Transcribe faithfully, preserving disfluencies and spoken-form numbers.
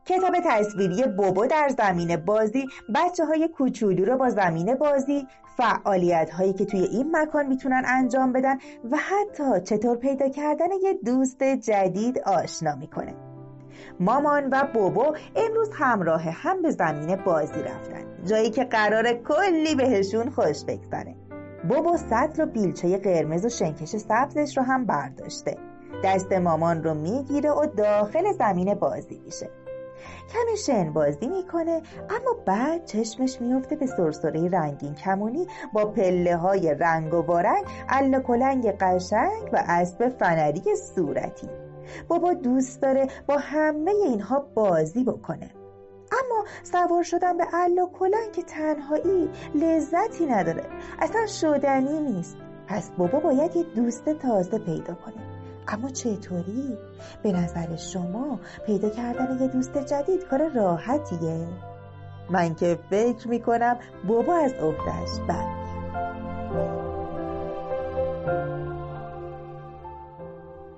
کتاب تصویری بوبو در زمین بازی بچه های کوچولو رو با زمین بازی، فعالیت هایی که توی این مکان میتونن انجام بدن و حتی چطور پیدا کردن یه دوست جدید آشنا میکنه. مامان و بوبو امروز همراه هم به زمین بازی رفتن، جایی که قراره کلی بهشون خوش بگذره. بوبو سطل و بیلچه قرمز و شنکش سبزش رو هم برداشته. دست مامان رو میگیره و داخل زمین بازی میشه. کمی شن بازی میکنه، اما بعد چشمش میفته به سرسره رنگین کمونی با پله های رنگ و بارنگ، اله کلنگ قشنگ و اسب فنری صورتی. بابا دوست داره با همه اینها بازی بکنه، اما سوار شدن به اله کلنگ که تنهایی لذتی نداره، اصلا شدنی نیست. پس بابا باید یه دوست تازه پیدا کنه. اما چطوری؟ به نظر شما پیدا کردن یه دوست جدید کار راحتیه؟ من که فکر میکنم بابا از عهده‌اش بر